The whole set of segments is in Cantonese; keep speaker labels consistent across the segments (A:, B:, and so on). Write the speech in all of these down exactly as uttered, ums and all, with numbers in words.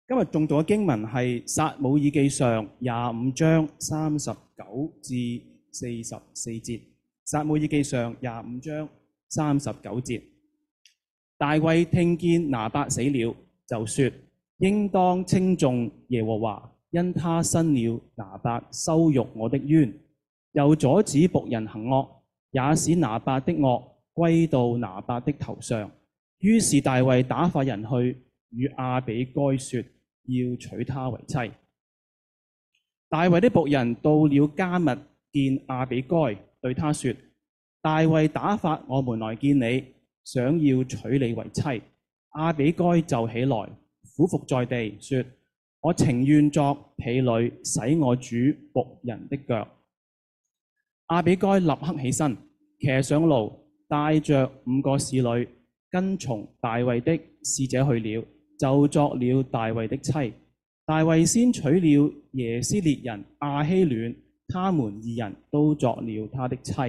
A: 今日誦讀嘅經文係撒母耳記上廿五章三十九至四十四節。撒母耳記上廿五章三十九節。大衛聽見拿八死了，就說：應當稱頌耶和華，因他伸了拿八羞辱我的冤，又阻止僕人行惡，也使拿八的惡歸到拿八的頭上。於是大衛打發人去與亞比該說，要娶她為妻。大衛的僕人到了迦密見亞比該，對他說：大衛打發我們來見你，想要娶你為妻。亞比該就起來，俯伏在地，說：我情願作婢女，洗我主僕人的腳。亞比該立刻起身，騎上驢，帶着五個侍女，跟從大衛的使者去了，就作了大衛的妻。大衛先娶了耶斯列人亞希暖，他們二人都作了他的妻。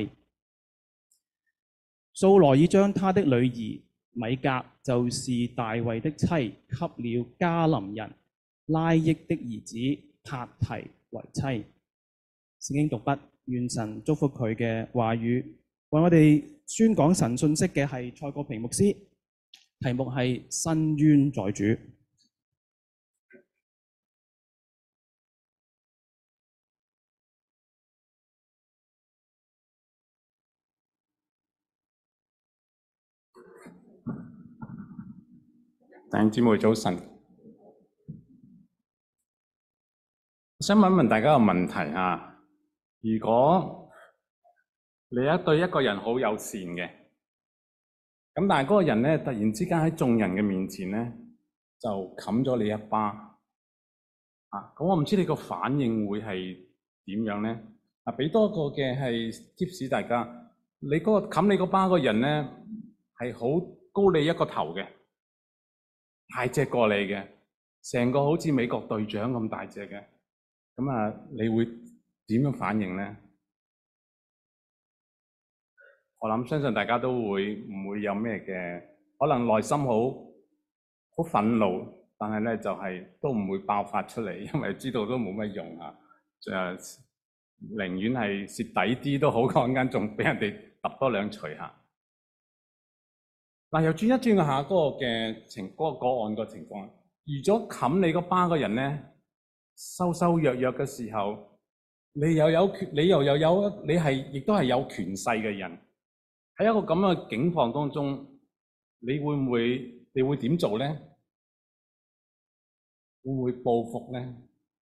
A: 掃羅已將他的女兒米甲，就是大衛的妻，給了加林人拉益的兒子帕提為妻。聖經讀畢，願神祝福佢嘅話語。為我哋宣講神信息嘅係蔡國平牧師，題目係伸冤在主。
B: 弟兄姊妹早晨，我想問一問大家個問題啊，如果你一對一個人好友善嘅，咁但係嗰個人咧突然之間喺眾人嘅面前咧就冚咗你一巴啊，咁我唔知你個反應會係點樣咧？啊，俾多個嘅係 tips 大家，你嗰個冚你個巴嗰個人咧係好高你一個頭嘅。大隻過你嘅，成個好似美國隊長咁大隻嘅，咁啊，你會點樣反應咧？我諗相信大家都會唔會有咩嘅，可能內心好好憤怒，但係咧就係、是、都唔會爆發出嚟，因為知道都冇乜用啊，誒，寧願係蝕底啲都好，講緊仲俾人哋揼多兩錘下。嗱，又轉一轉下嗰個嘅情，嗰、嗰個個案個情況。如咗冚你個巴個人咧，羞羞弱弱嘅時候，你又有權，你又又有，你係亦都係有權勢嘅人。喺一個咁嘅境況當中，你會唔會？你會點做咧？會唔會報復咧？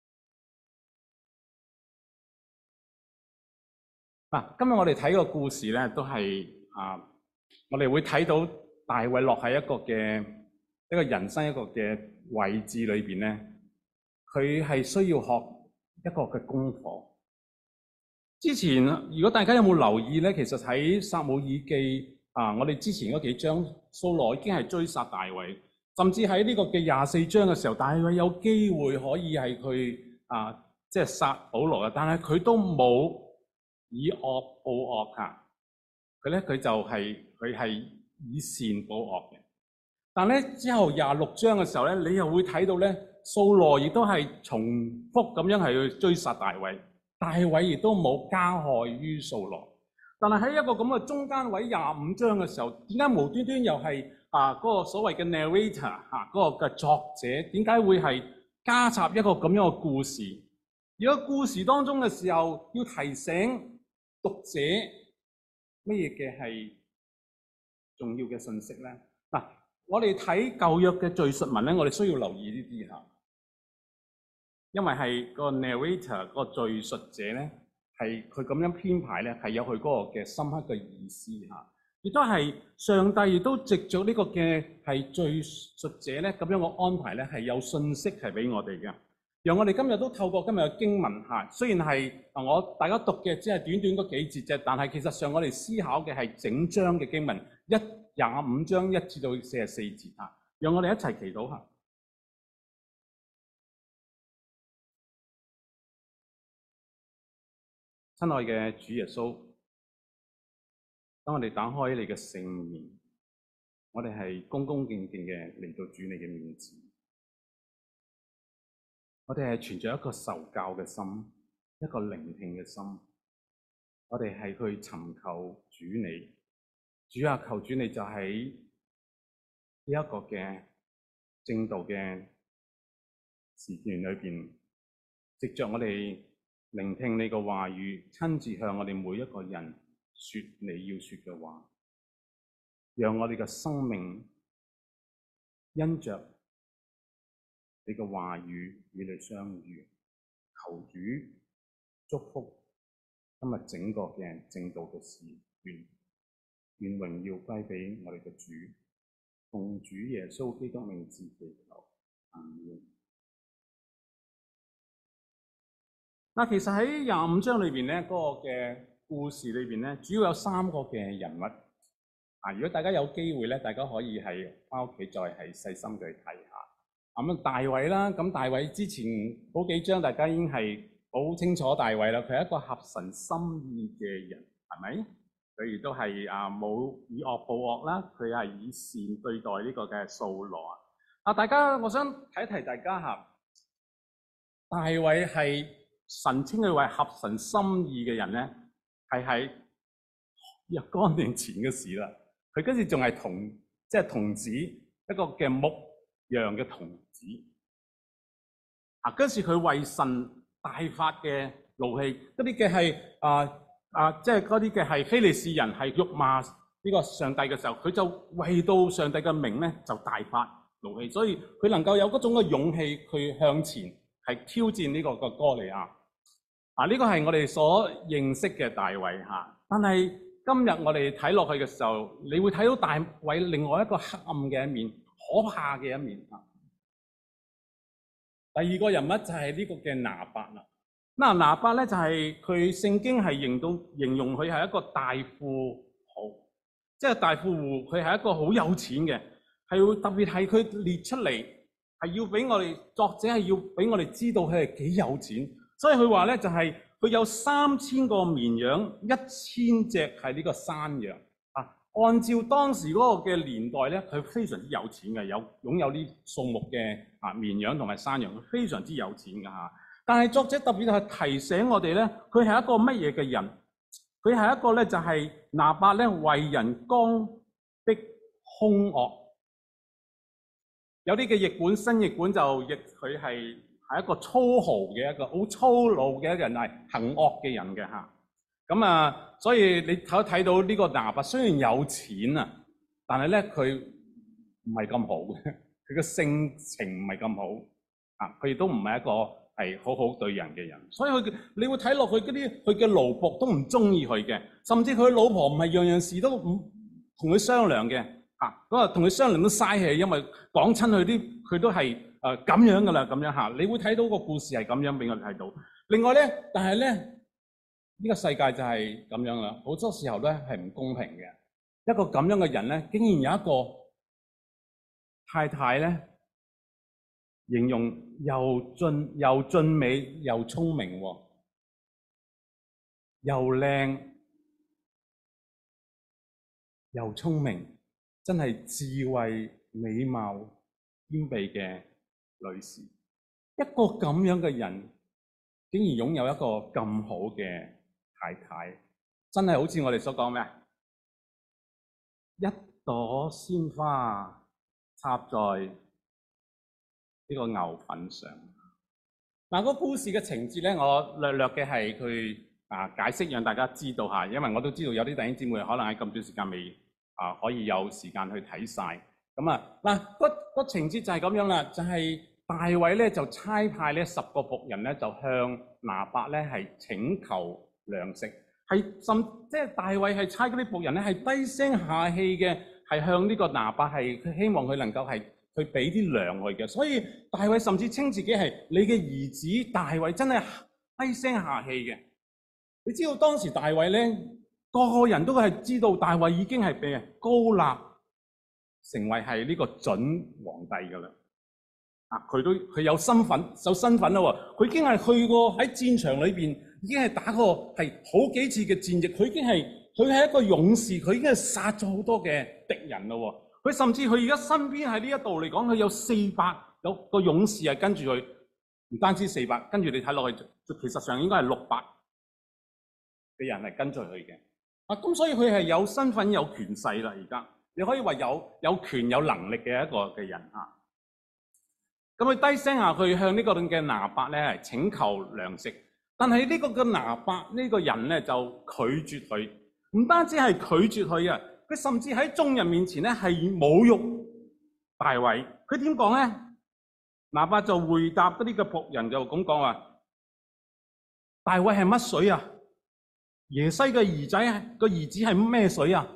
B: 嗱，今日我哋睇個故事咧，都係啊，我哋會睇到。大衛落喺一個嘅一個人生一個嘅位置裏邊咧，佢係需要學一個嘅功課。之前如果大家有冇留意咧，其實喺撒母耳記啊，我哋之前嗰幾章掃羅已經係追殺大衛，甚至喺呢個嘅廿四章嘅時候，大衛有機會可以係佢啊，即係殺掃羅嘅，但係佢都冇以惡報惡嚇。佢咧佢就係佢係。以善報惡嘅，但咧之後廿六章嘅時候咧，你又會睇到咧，掃羅亦都係重複咁樣係去追殺大衛，大衛亦都冇加害於掃羅。但係喺一個咁嘅中間位廿五章嘅時候，點解無端端又係啊嗰、嗰個所謂嘅 narrator 嚇、啊、嗰、嗰個嘅作者，點解會係加插一個咁樣嘅故事？而個故事當中嘅時候，要提醒讀者乜嘢嘅係重要嘅信息咧，嗱，我哋睇舊約嘅敘述文咧，我哋需要留意呢啲嚇，因為係個 narrator 個敘述者咧，係佢咁樣編排咧，係有佢嗰個嘅深刻嘅意思嚇，亦都係上帝亦都藉著呢個嘅係敘述者咧咁樣嘅安排咧，係有信息係俾我哋嘅。讓我哋今日都透過今日嘅經文嚇，雖然係我大家讀嘅只係短短嗰幾節啫，但係其實上我哋思考嘅係整章嘅經文，一廿五章一至到四十四節嚇。讓我哋一齊祈禱下。親愛嘅主耶穌，當我哋打開你嘅聖言，我哋係恭恭敬敬嘅嚟到主你嘅面前。 我哋係存着一個受教嘅心，一個聆聽嘅心。我哋係去尋求主你，主啊，求主你就喺呢一個嘅正道嘅時段裏邊，藉着我哋聆聽你嘅話語，親自向我哋每一個人說你要說嘅話，讓我哋嘅生命因着你嘅話語與你相遇。求主祝福今日整個嘅正道嘅時段，願榮耀歸俾我哋嘅主，奉主耶穌基督名字祈求，阿們。嗱，其實喺廿五章裏邊咧，嗰個嘅故事裏邊咧，主要有三個嘅人物。啊，如果大家有機會咧，大家可以係翻屋企再係細心去睇下。咁大衛啦，咁大衛之前嗰幾章大家已經係好清楚大衛啦，佢係一個合神心意嘅人，係咪？佢亦都係啊冇以惡報惡啦，佢係以善對待呢個嘅掃羅。啊，大家我想提一提大家嚇，大衛係神稱佢為合神心意嘅人咧，係喺若干年前嘅事啦。佢跟住仲係童，即係童子一個嘅牧羊嘅童子。啊，跟住佢為神大發嘅怒氣，嗰啲嘅係啊啊，即係嗰啲嘅係非利士人係辱罵呢個上帝嘅時候，佢就為到上帝嘅名咧就大發怒氣，所以佢能夠有嗰種嘅勇氣去向前係挑戰呢個嘅歌利亞。啊，呢個係我哋所認識嘅大衛嚇，但係今日我哋睇落去嘅時候，你會睇到大衛另外一個黑暗嘅一面，可怕嘅一面啊！第二個人物就係呢個嘅拿八啦。嗱，拿八咧就係佢聖經係形容形容佢係一個大富豪，即係大富戶，佢係一個好有錢嘅，係會特別係佢列出嚟係要俾我哋作者係要俾我哋知道佢係幾有錢，所以佢話咧就係佢有三千個綿羊，一千隻係呢個山羊。按照當時嗰個嘅年代咧，佢非常之有錢嘅，有擁有呢數目嘅啊綿羊同埋山羊，佢非常之有錢㗎嚇。但係作者特別係提醒我哋咧，佢係一個乜嘢嘅人？佢係一個咧就係拿八咧為人剛愎兇惡。有啲嘅譯本新譯本就譯佢係係一個粗豪嘅一個好粗魯嘅一個人，係行惡嘅人嘅嚇。咁啊，所以你睇睇到呢個拿八雖然有錢啊，但係咧佢唔係咁好嘅，佢嘅性情唔係咁好啊，佢亦都唔係一個係好好對人嘅人，所以佢你會睇落去嗰啲佢嘅奴僕都唔中意佢嘅，甚至佢老婆唔係樣樣事都唔同佢商量嘅啊，咁啊同佢商量都嘥氣，因為講親佢啲佢都係誒咁樣噶啦，咁樣嚇，你會睇到個故事係咁樣俾我哋睇到。另外咧，但係咧。呢個世界就係咁樣啦，好多時候咧係唔公平嘅。一個咁樣嘅人咧，竟然有一個太太咧，形容又俊又俊美又聰明喎，又靚又聰明，真係智慧美貌兼備嘅女士。一個咁樣嘅人，竟然擁有一個咁好嘅太太，真係好似我哋所講咩？一朵鮮花插在呢個牛糞上。嗱，個故事嘅情節咧，我略略嘅係佢啊解釋，讓大家知道下，因為我都知道有啲弟兄姊妹可能喺咁短時間未啊可以有時間去睇晒。咁啊嗱，個個情節就係咁樣啦，就係、是、大衛咧就差派呢十個僕人咧就向拿八咧係請求糧食，係甚即係大衛係差嗰啲僕人咧係低聲下氣嘅，係向呢個拿八係佢希望佢能夠係去俾啲糧佢嘅。所以大衛甚至稱自己係你嘅兒子大衛，真係低聲下氣嘅。你知道當時大衛咧，個個人都係知道大衛已經係被高立成為係呢個準皇帝噶啦。啊，佢都佢有身份有身份啦喎，佢已經係去過喺戰場裏邊。已經係打過係好幾次嘅戰役，佢已經係佢係一個勇士，佢已經係殺咗好多嘅敵人咯喎。佢甚至佢而家身邊喺呢一度嚟講，佢有四百有個勇士係跟住佢。 唔單止四百，跟住你睇落去，其實上應該係六百嘅人係跟隨佢嘅。啊，咁所以佢係有身份有權勢啦。而家你可以話有有權有能力嘅一個嘅人啊。咁佢低聲下去向呢個嘅拿伯咧係請求糧食，但係呢個嘅拿伯呢個人咧就拒絕佢，唔單止係拒絕佢啊，佢甚至喺眾人面前咧係侮辱大衛。佢點講咧？拿伯就回答嗰啲嘅僕人就咁講話：大衛係乜水啊？耶西嘅兒仔個兒子係咩水啊？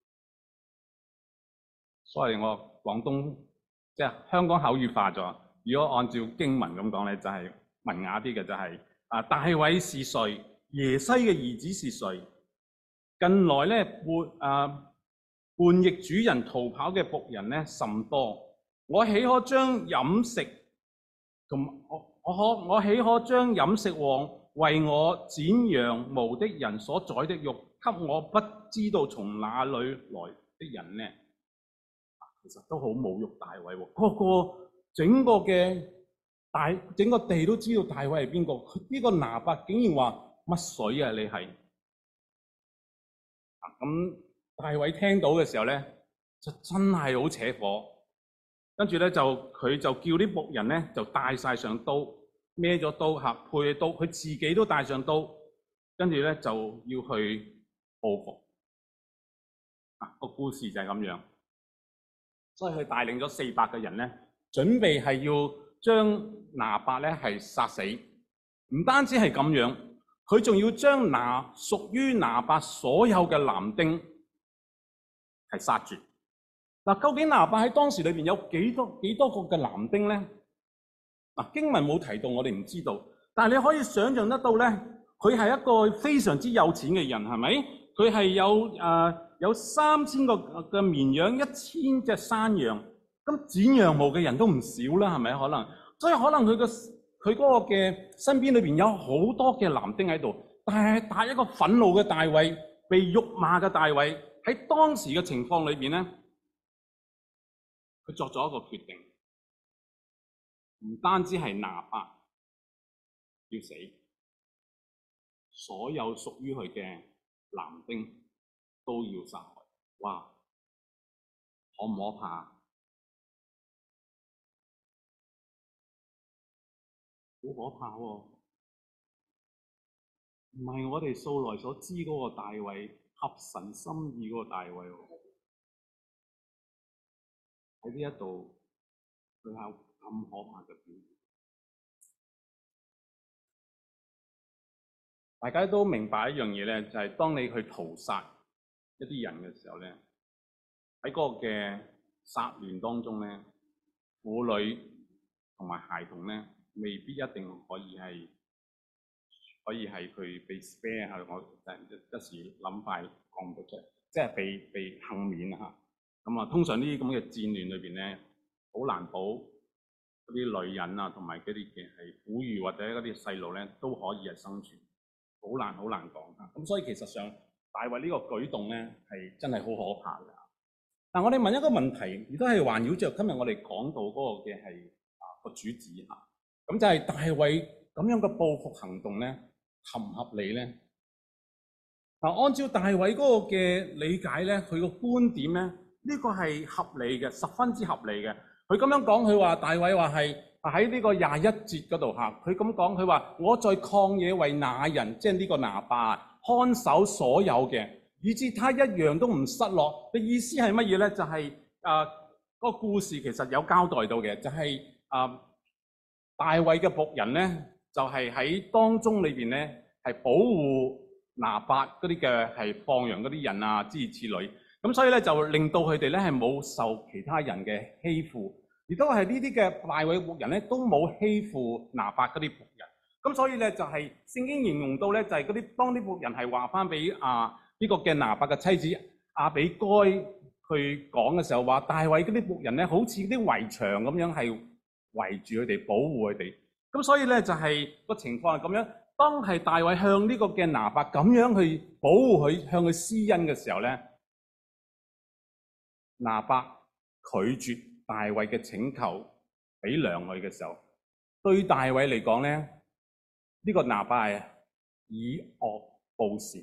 B: 所以我廣東即係香港口語化咗。如果按照經文咁講咧，就係文雅啲嘅就係啊，大衛是誰？耶西嘅兒子是誰？近來咧叛啊叛逆主人逃跑嘅僕人咧甚多，我豈可將飲食同我我可我豈可將飲食王為我剪羊毛的人所宰的肉，給我不知道從哪裏來的人呢？其實都好侮辱大衛喎，個個整個嘅大整個地都知道大衛係邊個，呢個拿伯竟然話乜水啊？你係啊咁，大衛聽到嘅時候咧，就真係好扯火。跟住咧就佢就叫啲僕人咧就帶晒上刀，孭咗刀嚇，配刀，佢自己都帶上刀，跟住咧就要去報復。啊，個故事就係咁樣，所以佢帶領咗四百個人咧，準備係要將拿伯咧係殺死。唔單止係咁樣，佢仲要將拿屬於拿伯所有嘅男丁係殺絕。嗱，究竟拿伯喺當時裏邊有幾多幾多個嘅男丁咧？嗱，經文冇提到，我哋唔知道。但係你可以想象得到咧，佢係一個非常之有錢嘅人，係咪？佢係有誒、呃、有三千個嘅綿羊，一千隻山羊。咁剪羊毛嘅人都唔少啦，係咪？可能，所以可能佢個佢嗰個嘅身邊裏邊有好多嘅男丁喺度。但係大一個憤怒嘅大衛，被辱罵嘅大衛，喺當時嘅情況裏邊咧。佢作咗一個決定，唔單止係拿伯要死，所有屬於佢嘅男丁都要殺害。哇，可唔可怕？好可怕喎！唔係我哋素來所知嗰個大衛，合神心意嗰個大衛喎。喺呢一度，佢有咁可怕嘅表現。大家都明白一樣嘢咧，就係當你去屠殺一啲人嘅時候咧，喺嗰個嘅殺亂當中咧，婦女同埋孩童咧，未必一定可以係可以係佢被 spare 嚇，我一一時諗快講唔到出嚟，即係被被幸免嚇。咁啊，通常呢啲咁嘅戰亂裏邊咧，好難保嗰啲女人啊，同埋嗰啲嘅係婦孺或者嗰啲細路咧，都可以係生存，好難好難講啊。咁所以其實上大衛呢個舉動咧，係真係好可怕嘅。但我哋問一個問題，亦都係環繞着今日我哋講到嗰個嘅係啊個主旨嚇，咁就係大衛咁樣嘅報復行動咧，合唔合理咧？嗱，按照大衛嗰個嘅理解咧，佢個觀點咧。呢個係合理嘅，十分之合理嘅。佢咁樣講，佢話大衛話係喺呢個廿一節嗰度嚇。佢咁講，佢話我在曠野為那人，即係呢個拿伯看守所有嘅，以致他一樣都唔失落。嘅意思係乜嘢咧？就係誒個故事其實有交代到嘅，就係、是、誒、呃、大衛嘅僕人咧，就係、是、喺當中裏邊咧係保護拿伯嗰啲嘅係放羊嗰啲人啊，諸如此類。咁所以咧就令到佢哋咧係冇受其他人嘅欺負，亦都係呢啲嘅大衛僕人咧都冇欺負拿伯嗰啲僕人。咁所以咧就係聖經形容到咧就係嗰啲當啲僕人係話翻俾啊呢個嘅拿伯嘅妻子亞比該去講嘅時候，話大衛嗰啲僕人咧好似啲圍牆咁樣係圍住佢哋保護佢哋。咁所以咧就係個情況係咁樣。當係大衛向呢個嘅拿伯咁樣去保護佢，向佢施恩嘅時候咧，拿伯拒絕大衛嘅請求，俾糧佢嘅時候， 對大衛嚟講咧，呢、這個拿八係以惡報善，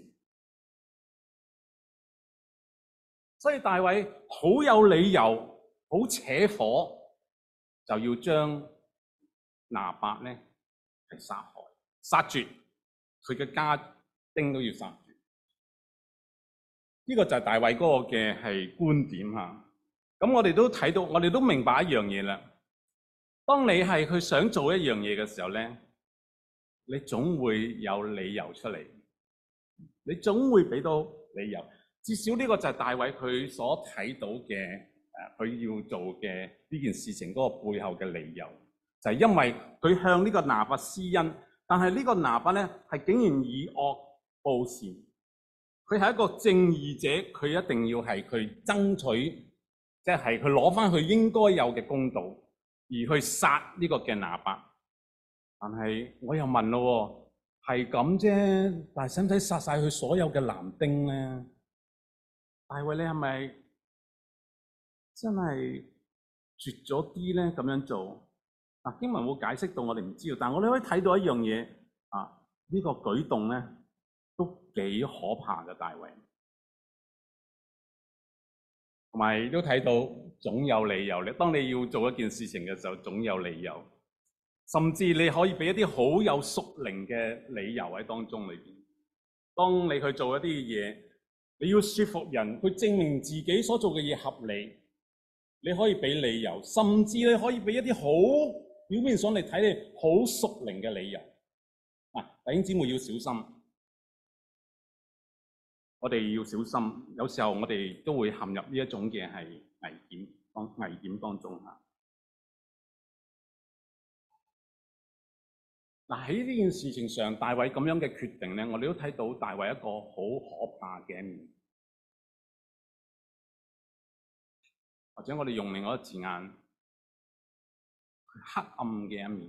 B: 所以大衛好有理由、好扯火，就要將拿八咧係殺害、殺絕，佢嘅家丁都要殺絕。呢、這個就係大衛嗰個嘅係觀點嚇。咁我哋都睇到，我哋都明白一樣嘢啦。當你係佢想做一樣嘢嘅時候咧，你總會有理由出嚟，你總會俾到理由。至少呢個就係大衛佢所睇到嘅誒，佢要做嘅呢件事情嗰個背後嘅理由，就係因為佢向呢個拿八施恩，但係呢個拿八咧係竟然以惡報善，佢係一個正義者，佢一定要係佢爭取，即係佢攞翻佢應該有嘅公道，而去殺呢個嘅拿八。但係我又問咯，係咁啫，但係使唔使殺晒佢所有嘅男丁咧？大衛你係咪真係絕咗啲咧？咁樣做啊，經文會解釋到我哋唔知道，但係我哋可以睇到一樣嘢啊，呢個舉動咧都幾可怕嘅。大衛同埋都睇到總有理由，你當你要做一件事情嘅時候，總有理由，甚至你可以俾一啲好有屬靈嘅理由喺當中裏邊。當你去做一啲嘢，你要說服人去證明自己所做嘅嘢合理，你可以俾理由，甚至你可以俾一啲好表面上嚟睇你好屬靈嘅理由。啊，弟兄姊妹要小心，我哋要小心，有時候我哋都會陷入呢一種嘅係危險當危險當中嚇。嗱，喺呢件事情上，大衛咁樣嘅決定咧，我哋都睇到大衛一個好可怕嘅一面，或者我哋用另外一個字眼，黑暗嘅一面。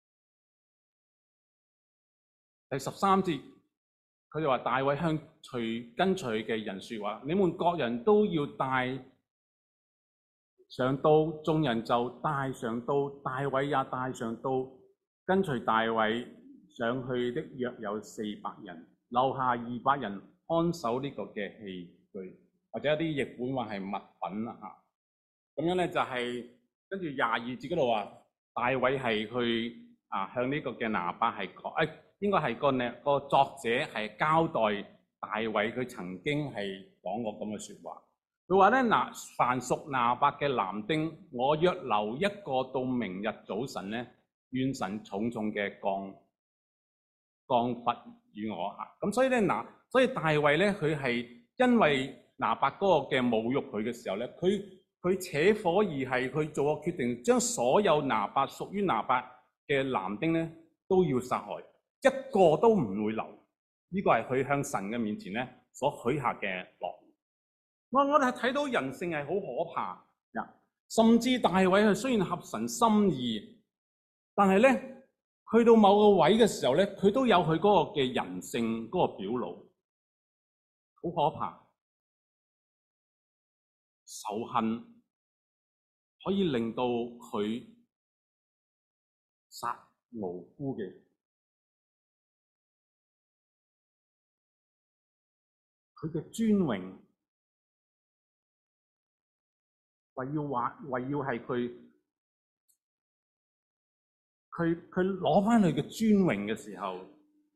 B: 第十三節，佢就話大衛向隨跟隨嘅人說話，你們各人都要帶上刀，眾人就帶上刀，大衛也帶上刀。跟隨大衛上去的約有四百人，留下二百人看守呢個嘅器具，或者一啲譯本話係物品啦嚇。咁樣咧就係跟住廿二節嗰度話，大衛係去啊向呢個嘅拿八係講，誒應該係個呢個作者係交代大衛佢曾經係講過咁嘅説話。佢話咧，拿凡屬拿八嘅男丁，我若留一個到明日早晨咧，願神重重嘅降降罰與我啊！咁所以咧，嗱，所以大衛咧，佢係因為拿八嗰個嘅侮辱佢嘅時候咧，佢佢扯火而係去做個決定，將所有拿八屬於拿八嘅男丁咧都要殺害，一個都唔會留。呢、這個係佢向神嘅面前咧所許下嘅諾言。我我哋係睇到人性係好可怕呀，甚至大衛係雖然合神心意。但係咧，去到某個位嘅時候咧，佢都有佢嗰個嘅人性嗰個表露，好可怕。仇恨可以令到佢殺無辜嘅，佢嘅尊榮為要話，為要係佢。佢佢攞翻佢嘅尊榮嘅時候，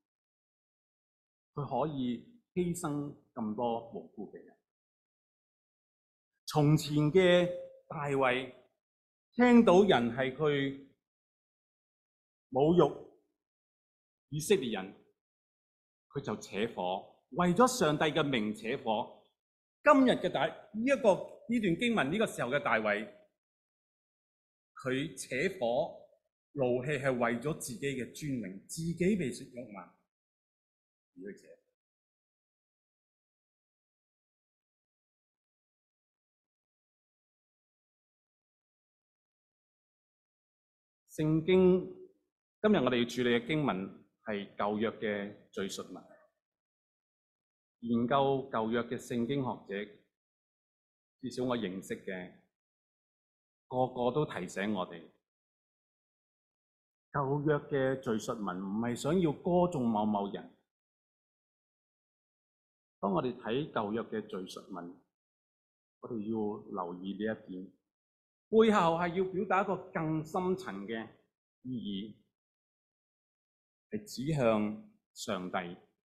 B: 佢可以犧牲咁多無辜嘅人。從前嘅大衛聽到人係佢侮辱以色列人，佢就扯火，為咗上帝嘅名扯火。今日嘅大呢一個呢段經文呢個時候嘅大衛，佢扯火。怒氣係為咗自己嘅尊榮，自己被辱罵而去扯。聖經今日我哋要處理嘅經文係舊約嘅敘述文。研究舊約嘅聖經學者，至少我認識嘅，個個都提醒我哋。 舊約嘅敘述文唔係想要歌頌某某人。當我哋睇舊約嘅敘述文，我哋要留意呢一點，背後係要表達一個更深層嘅意義，係指向上帝。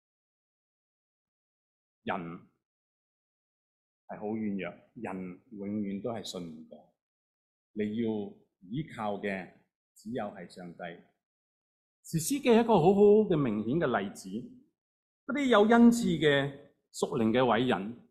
B: 人係好軟弱，人永遠都係信唔過。你要依靠嘅只有係上帝。士師記係一個好好嘅明顯嘅例子，嗰啲有恩賜嘅屬靈嘅偉人，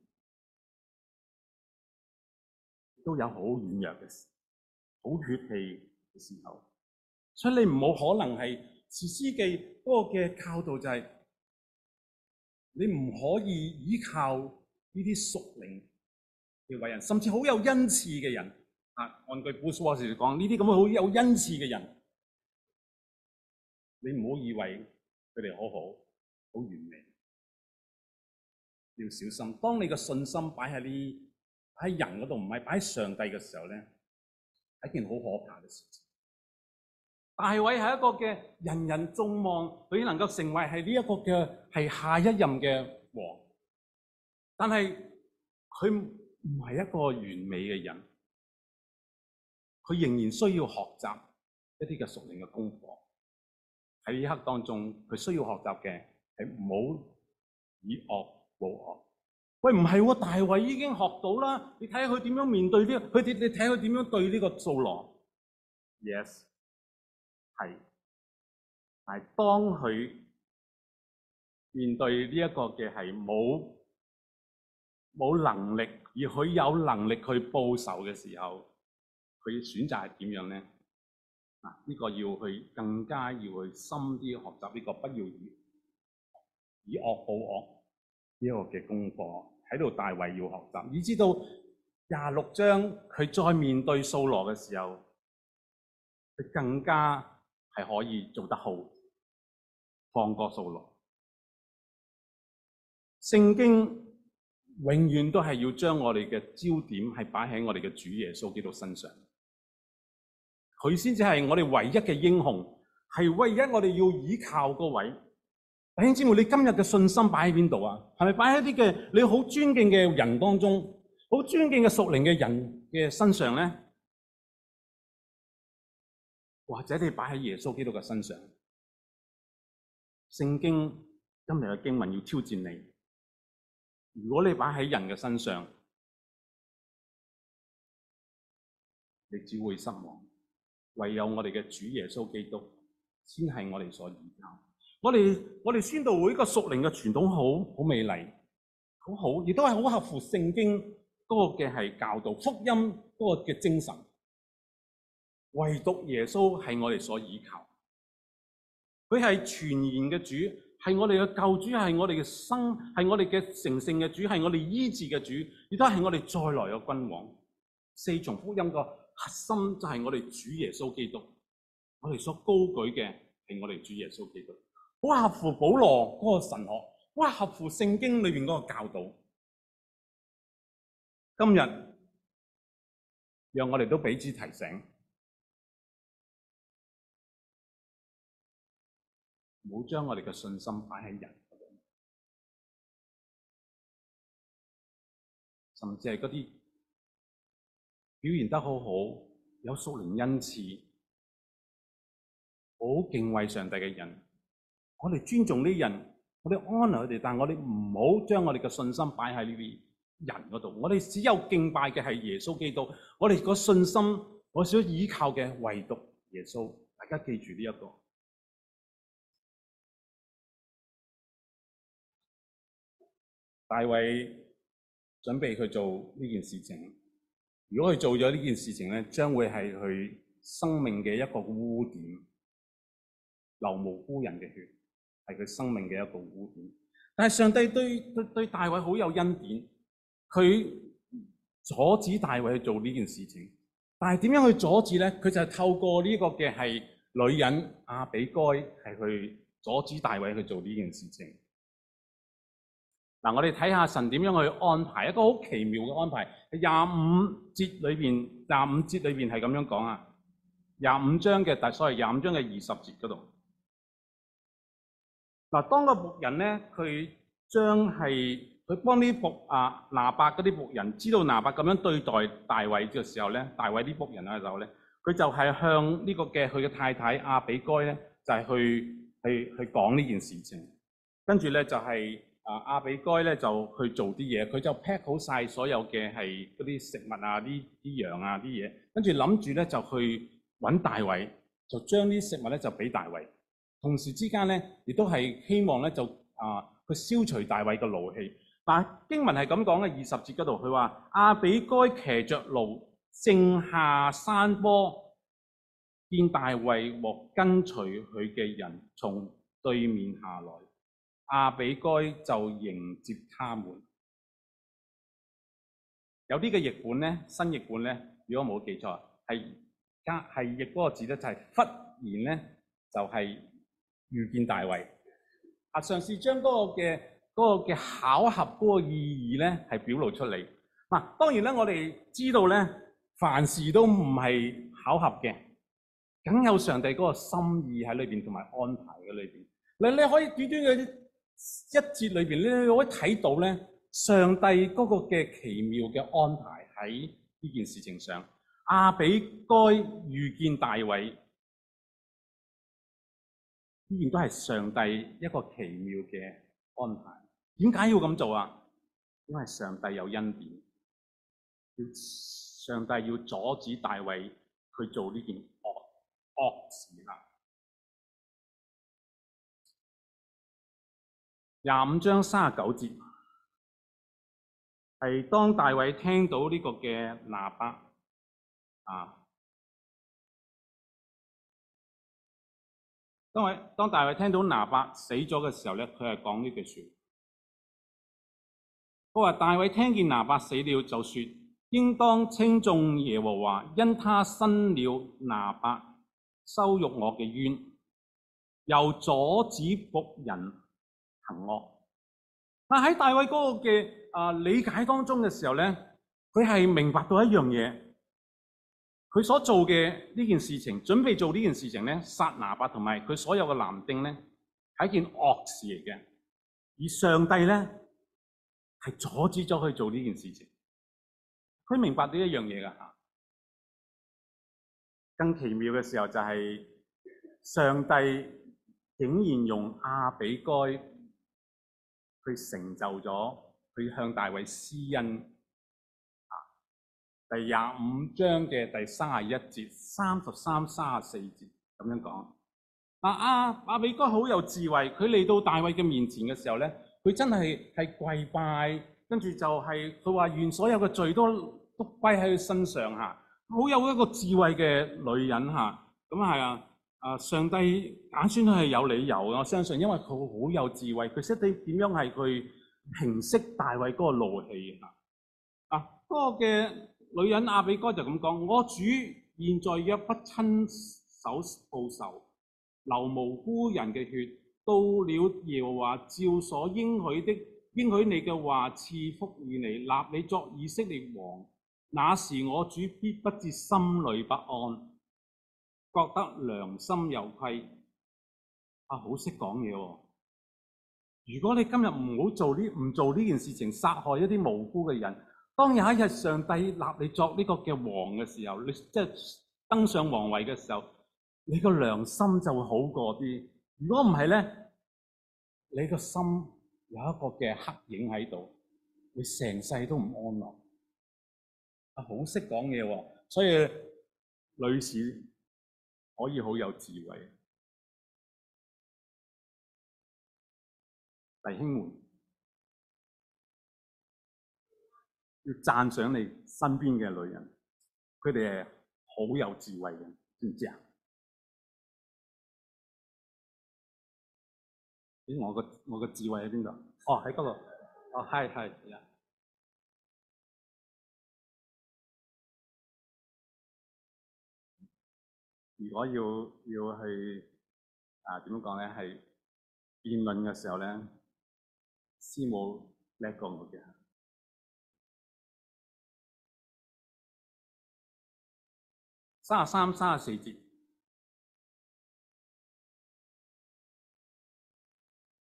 B: 都有好軟弱嘅時候，好血氣嘅時候。所以你唔好可能係士師記嗰個嘅教導就係、是。你唔可以依靠呢啲屬靈嘅偉人，甚至好有恩賜嘅人。啊，按句古話嚟講，呢啲咁嘅好有恩賜嘅人，你唔好以為佢哋好好、好完美。要小心，當你嘅信心擺喺呢喺人嗰度，唔係擺喺上帝嘅時候咧，係一件好可怕嘅事情。大衛係一個嘅人人眾望，佢能夠成為係呢一個嘅係下一任嘅王，但係佢唔係一個完美嘅人，佢仍然需要學習一啲嘅屬靈嘅功課。喺呢刻當中，佢需要學習嘅係唔好以惡報惡。喂，唔係喎，大衛已經學到啦，你睇下佢點樣面對呢、這個？佢你睇下佢點樣對呢個掃羅 ？Yes。係，但係當佢面對呢一個嘅係冇冇能力，而佢有能力去報仇嘅時候，佢選擇係點樣咧？啊，呢個要去更加要去深啲學習呢個不要以以惡報惡呢個嘅功課，喺度大衛要學習，以至到廿六章佢再面對掃羅嘅時候，佢更加係可以做得好，放過掃羅。聖經永遠都係要將我哋嘅焦點係擺喺我哋嘅主耶穌基督身上，佢先至係我哋唯一嘅英雄，係唯一我哋要依靠嗰位。弟兄姊妹，你今日嘅信心擺喺邊度啊？係咪擺喺啲嘅你好尊敬嘅人當中，好尊敬嘅屬靈嘅人嘅身上咧？或者你擺喺耶穌基督嘅身上？聖經今日嘅經文要挑戰你，如果你擺喺人嘅身上，你只會失望。唯有我哋嘅主耶穌基督先係我哋所依靠。我哋我哋宣道會個屬靈嘅傳統好好美麗，好好，亦都係好合乎聖經嗰個嘅係教導，福音嗰個嘅精神。唯獨耶穌係我哋所依靠，佢係全然嘅主，係我哋嘅救主，係我哋嘅生，係我哋嘅成聖嘅主，係我哋醫治嘅主，亦都係我哋再來嘅君王。四重福音個核心就係我哋主耶穌基督，我哋所高舉嘅係我哋主耶穌基督，好合乎保羅嗰個神學，好合乎聖經裏邊嗰個教導。今日讓我哋都彼此提醒。唔好將我哋嘅信心擺喺人嗰度，甚至係嗰啲表現得好好、有屬靈恩賜、好敬畏上帝嘅人，我哋尊重呢啲人，我哋 honor 佢哋，但係我哋唔好將我哋嘅信心擺喺呢啲人嗰度。我哋只有敬拜嘅係耶穌基督，我哋個信心，我所依靠嘅唯獨耶穌。大家記住呢一個。大衛準備去做呢件事情，如果佢做咗呢件事情咧，將會係佢生命嘅一個污點，流無辜人嘅血，係佢生命嘅一個污點。但係上帝對對對大衛好有恩典，佢阻止大衛去做呢件事情。但係點樣去阻止咧？佢就係透過呢個嘅係女人亞比該係去阻止大衛去做呢件事情。嗱，我哋睇下神點樣去安排一個好奇妙嘅安排。廿五節裏邊，廿五節裏邊係咁樣講啊。 廿五章嘅第，所謂廿五章嘅二十節嗰度。嗱，當個僕人咧，佢將係佢幫啲僕啊拿伯嗰啲僕人知道拿伯咁樣對待大衛嘅時候咧，大衛啲僕人嘅時候咧，佢就係向呢個嘅佢嘅太太亞比該咧，就係、是、去去去講呢件事情。跟住咧就係、是、啊亞比該咧就去做啲嘢，佢就 pack 好晒所有嘅係嗰啲食物啊、啲啲羊啊啲嘢，跟住諗住咧就去揾大衛，就將啲食物咧就俾大衛。同時之間咧，亦都係希望咧就啊去消除大衛嘅怒氣。但係經文係咁講嘅，二十節嗰度佢話亞比該騎着驢正下山坡，見大衛和跟隨佢嘅人從對面下來，亞比該就迎接他們。有啲嘅譯本咧，新譯本咧，如果冇記錯，係加係譯嗰個字咧，就係忽然咧就係、是。遇見大衛，啊，嘗試將嗰個嘅嗰個嘅巧合嗰個意義咧，係表露出嚟。嗱、啊，當然咧，我哋知道咧，凡事都唔係巧合嘅，梗有上帝嗰個心意喺裏邊同埋安排嘅裏邊。你你可以短短嘅一節裏邊咧，你可以睇到咧，上帝嗰個嘅奇妙嘅安排喺呢件事情上。亞比該遇見大衛。依然都係上帝一個奇妙嘅安排。點解要咁做啊？因為上帝有恩典，要上帝要阻止大衛去做呢件惡惡事啦。廿五章三十九節係當大衛聽到呢個嘅拿伯啊。當位當大衛聽到拿伯死咗嘅時候咧，佢係講呢句説：佢話大衛聽見拿伯死了，就説應當稱頌耶和華，因他伸了拿伯羞辱我嘅冤，又阻止僕人行惡。但喺大衛嗰個嘅啊理解當中嘅時候咧，佢係明白到一樣嘢。佢所做嘅呢件事情，準備做呢件事情咧，殺拿伯同埋佢所有嘅男丁咧，係一件惡事嚟嘅。而上帝咧係阻止咗佢做呢件事情。佢明白到一樣嘢㗎嚇。更奇妙嘅時候就係上帝竟然用亞比該去成就咗，去向大衛施恩。第廿五章嘅第三十一節、三十三、三十四節咁樣講。啊啊亞比該好有智慧，佢嚟到大衛嘅面前嘅時候咧，佢真係係跪拜，跟住就係佢話願所有嘅罪都都歸喺佢身上嚇。好有一個智慧嘅女人嚇，咁係啊啊上帝揀選佢係有理由嘅，我相信，因為佢好有智慧，佢識得點樣係去平息大衛嗰個怒氣嚇。啊嗰個嘅。女人亞比該就咁講：我主現在若不親手報仇，流無辜人嘅血，到了耶和華照所應許的應許你嘅話賜福與你，立你作以色列王，那時我主必不至心裏不安，覺得良心有虧。啊，好識講嘢喎！如果你今日唔好做呢唔做呢件事情，殺害一啲無辜嘅人。當有一日上帝立你作呢個嘅王嘅時候，你即係登上皇位嘅時候，你個良心就會好過啲。如果唔係咧，你個心有一個嘅黑影喺度，你成世都唔安樂。啊，好識講嘢喎！所以女士可以好有智慧，弟兄們。要讚賞你身邊嘅女人，佢哋係好有智慧嘅，知唔知啊？咦，我個我個智慧喺邊度？哦，喺嗰度。哦，係係係啊。如果要要去啊點樣講咧？係辯論嘅時候咧，師母叻過我嘅。三十三、三十四節，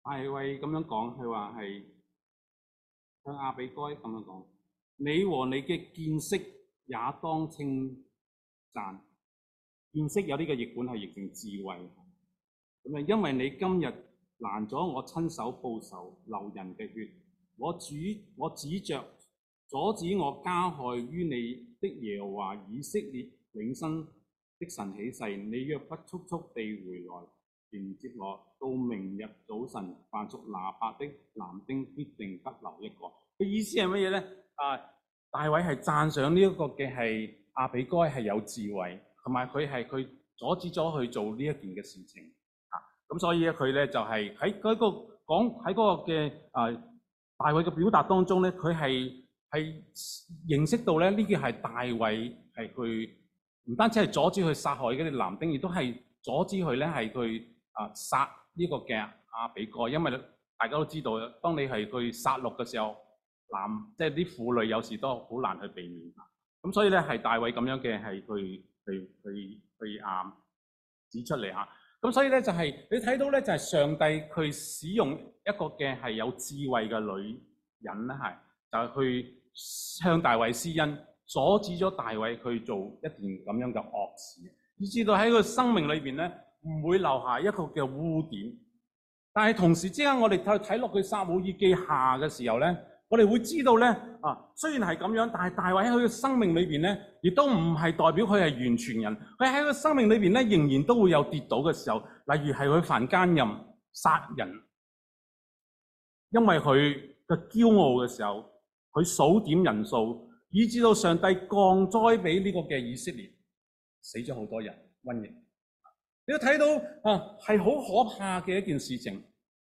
B: 大衛咁樣講，佢話係向亞比該咁樣講：你和你嘅見識也當稱讚。見識有呢個譯本係譯成智慧。咁啊，因為你今日攔咗我親手報仇流人嘅血，我主我指着阻止我加害於你的耶和華以色列永生的神起誓，你若不速速地回來迎接我，到明日早晨，凡屬拿八的男丁必定不留一個。嘅意思係乜嘢咧？啊，大衛係讚賞呢一個嘅係亞比該係有智慧，同埋佢係佢阻止咗佢做呢一件嘅事情。啊，咁所以咧佢咧就係喺嗰個講喺嗰個嘅啊大衛嘅表達當中咧，佢係係認識到咧呢個係大衛係佢唔單止係阻止佢殺害嗰啲男丁，亦都係阻止佢咧係佢啊殺呢個嘅亞比該，因為大家都知道，當你係去殺戮嘅時候，男即係啲婦女有時都好難去避免。咁所以咧係大衛咁樣嘅係去去去去啊指出嚟嚇。咁所以咧就係、是、你睇到咧就係上帝佢使用一個嘅係有智慧嘅女人咧係就係、是、去向大衛施恩，阻止咗大衛去做一件咁樣嘅惡事，以至到喺佢生命裏邊咧唔會留下一個嘅污點。但係同時之間，我哋睇睇落去撒母耳記下嘅時候咧，我哋會知道咧啊，雖然係咁樣，但係大衛喺佢嘅生命裏邊咧，亦都唔係代表佢係完全人。佢喺佢生命裏邊咧，仍然都會有跌倒嘅時候，例如係佢犯奸淫、殺人，因為佢嘅驕傲嘅時候，佢數點人數，以至到上帝降災俾呢個嘅以色列，死咗好多人瘟疫。你都睇到啊，係好可怕嘅一件事情。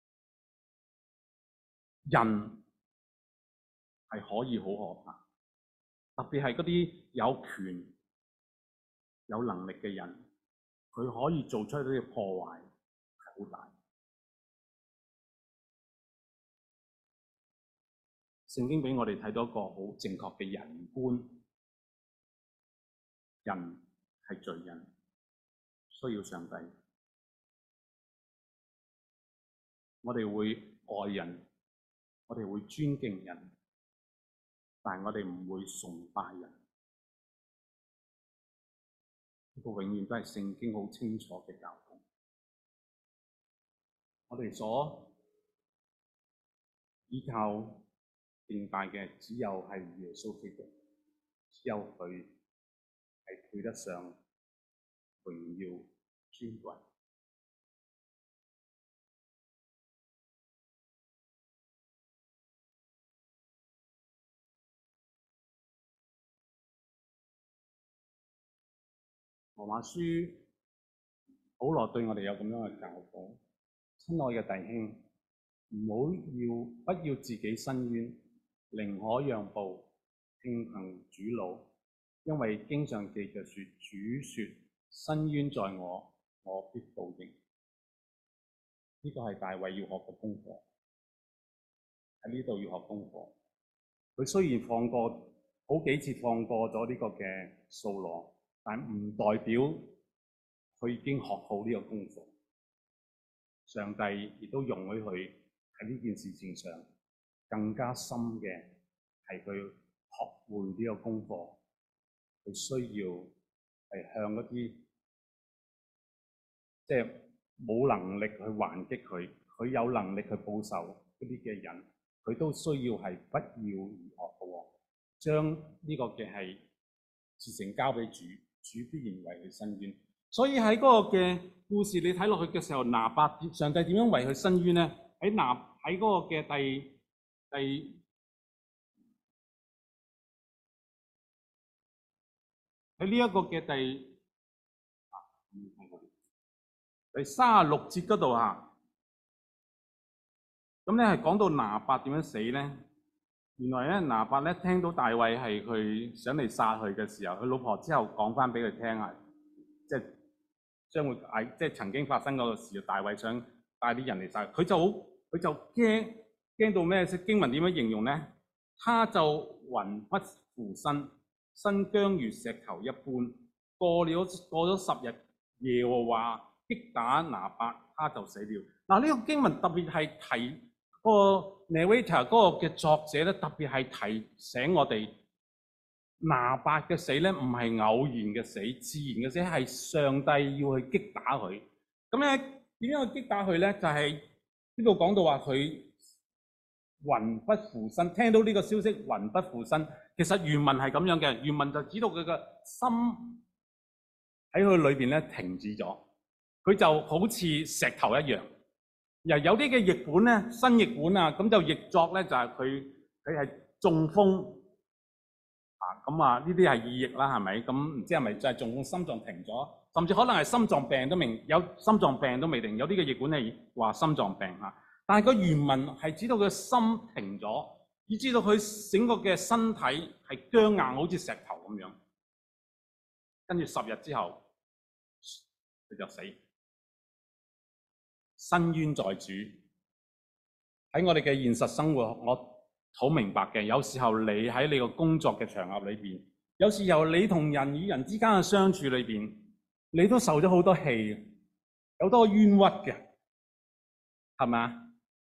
B: 人係可以好可怕，特別係嗰啲有權、有能力嘅人，佢可以做出呢啲破壞係好大。聖經俾我哋睇到一個好正確嘅人觀，人係罪人，需要上帝。我哋會愛人，我哋會尊敬人，但係我哋唔會崇拜人。呢個永遠都係聖經好清楚嘅教導。我哋所依靠敬拜嘅只有係耶穌基督，只有佢係配得上榮耀尊貴。羅馬書保羅對我哋有咁樣嘅教導：親愛嘅弟兄，唔好要不要自己申冤，寧可讓步，聽憑主怒，因為經上記着說，主說：申冤在我，我必報應。呢、這個係大衛要學嘅功課，喺呢度要學功課。佢雖然放過好幾次放過咗呢個嘅掃羅，但唔代表佢已經學好呢個功課。上帝亦都容許佢喺呢件事情上更加深嘅係佢學會呢個功課。佢需要係向一啲即係冇能力去還擊佢，佢有能力去報仇嗰啲嘅人，佢都需要係不要而學嘅。將呢個嘅係事情交俾主，主必然為佢伸冤。所以喺嗰個嘅故事你睇落去嘅時候，拿八上帝點樣為佢伸冤咧？喺拿喺嗰個嘅第第喺呢一個嘅第啊第三十六節嗰度啊，咁咧係講到拿八點樣死咧？原來咧拿八咧聽到大衛係佢想嚟殺佢嘅時候，佢老婆之後講翻俾佢聽啊，即係將會嗌，即係曾經發生嗰個事，大衛想帶啲人嚟殺佢，就好佢就驚驚到咩？即經文點樣形容咧？他就魂不附身，身僵如石頭一般。過了過咗十日，耶和華擊打拿八，他就死了。嗱，呢個經文特別係提嗰個 narrator 嗰個嘅作者咧，特別係提醒我哋拿八嘅死咧，唔係偶然嘅死，自然嘅死，係上帝要去擊打佢。咁咧點樣去擊打佢咧？就係呢度講到話佢魂不附身，聽到呢個消息魂不附身。其實原文係咁樣嘅，原文就指到佢嘅心喺佢裏邊咧停止咗，佢就好似石頭一樣。又有啲嘅譯本咧，新譯本啊，咁就譯作咧就係佢佢係中風啊，咁啊呢啲係意譯啦，係咪？咁唔知係咪就係中風，心臟停咗，甚至可能係心臟病都未有，心臟病都未定。有啲嘅譯本係話心臟病啊，但係個原文係指到佢心停咗，以至到佢整個嘅身體係僵硬，好似石頭咁樣。跟住十日之後，佢就死。申冤在主，喺我哋嘅現實生活，我好明白嘅。有時候你喺你個工作嘅場合裏邊，有時候你同人與人之間嘅相處裏邊，你都受咗好多氣，有多冤屈嘅，係咪啊？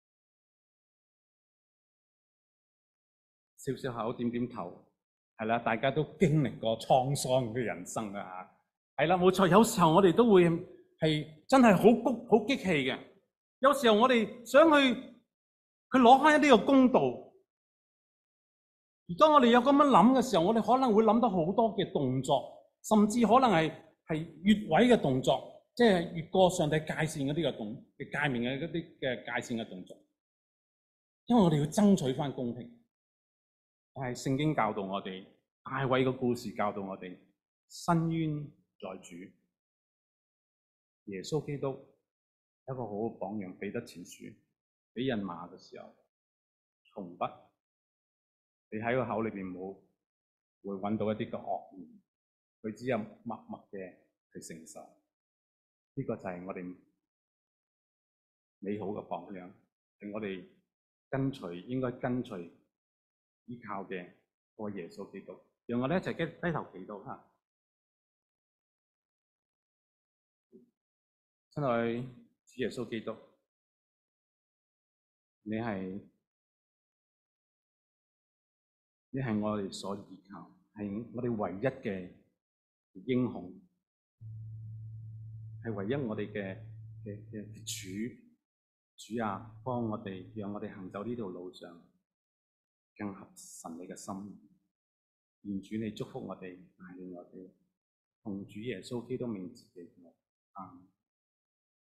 B: 笑笑口，點點頭，係啦，大家都經歷過滄桑嘅人生啊，係啦，冇錯。有時候我哋都會係真係好谷好激氣嘅。有時候我哋想去佢攞翻一啲個公道，而當我哋有咁樣諗嘅時候，我哋可能會諗到好多嘅動作，甚至可能係係越位嘅動作，即係越過上帝界線嗰啲嘅動嘅界面嘅嗰啲嘅界線嘅動作。因為我哋要爭取翻公平。但係聖經教導我哋，大衛嘅故事教導我哋，申冤在主。耶穌基督一個好好榜樣，彼得前書俾人罵嘅時候，從不你喺個口裏邊冇會揾到一啲嘅惡言，佢只有默默嘅去承受。呢、這個就係我哋美好嘅榜樣，係我哋跟隨應該跟隨依靠嘅個耶穌基督。讓我哋一齊低頭祈禱吓。親愛主耶穌基督，你係你係我哋所依靠，係我哋唯一嘅英雄，係唯一我哋嘅嘅嘅主。主啊，幫我哋，讓我哋行走呢條路上更合神你嘅心意。願主你祝福我哋，帶領我哋，同主耶穌基督名字祈禱。阿們。